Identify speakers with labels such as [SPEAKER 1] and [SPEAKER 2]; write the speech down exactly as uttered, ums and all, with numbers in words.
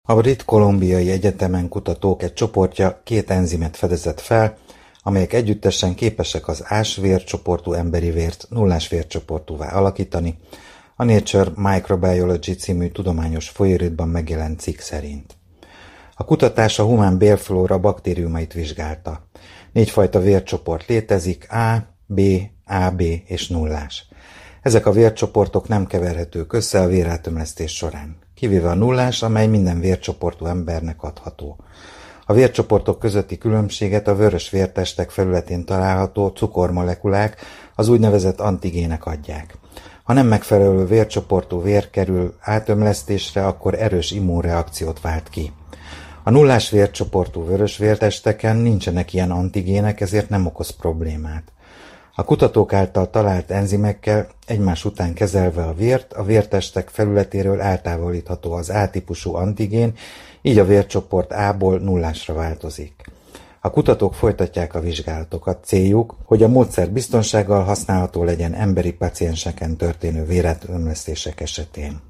[SPEAKER 1] A Brit Columbiai Egyetemen kutatók egy csoportja két enzimet fedezett fel, amelyek együttesen képesek az ás vércsoportú emberi vért nullás vércsoportúvá alakítani, a Nature Microbiology című tudományos folyóiratban megjelent cikk szerint. A kutatás a humán bélflóra baktériumait vizsgálta. Négy fajta vércsoport létezik, A, B, á bé és nullás. Ezek a vércsoportok nem keverhetők össze a véreltömlesztés során, kivéve a nullás, amely minden vércsoportú embernek adható. A vércsoportok közötti különbséget a vörös vértestek felületén található cukormolekulák, az úgynevezett antigének adják. Ha nem megfelelő vércsoportú vér kerül átömlesztésre, akkor erős immunreakciót vált ki. A nullás vércsoportú vörös vértesteken nincsenek ilyen antigének, ezért nem okoz problémát. A kutatók által talált enzimekkel egymás után kezelve a vért, a vértestek felületéről eltávolítható az A-típusú antigén, így a vércsoport A-ból nullásra változik. A kutatók folytatják a vizsgálatokat, céljuk, hogy a módszer biztonsággal használható legyen emberi pacienseken történő véreltömlesztések esetén.